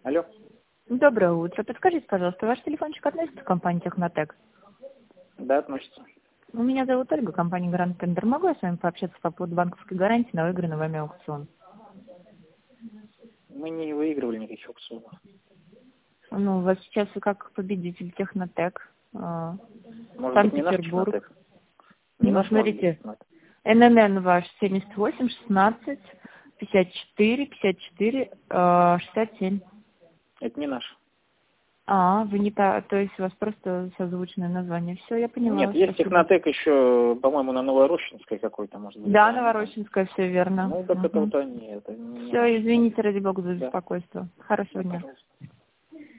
Алло. Доброе утро. Подскажите, пожалуйста, ваш телефончик относится к компании Технотек? Да, относится. Меня зовут Ольга, компания Гранд Тендер. Могу я с вами пообщаться по поводу банковской гарантии на выигранный вами аукцион? Мы не выигрывали никаких аукционов. Ну, у вас сейчас вы как победитель Технотек, Может быть, не наш Санкт-Петербург. Технотек? Не Ну, наш, может быть, смотрите, Технотек. ННН ваш 78 16 54 54 67. Это не наш. Вы не то есть у вас просто созвучное название. Все, я Нет, поняла, есть спасибо. Технотек еще, по-моему, на Новорощинской какой-то, может быть. Да, Они там. Новорощинская, все верно. Ну, так это вот они, это не наш Все, извините, Технотек. ради бога, за Да, беспокойство. Хорошего да, дня. пожалуйста.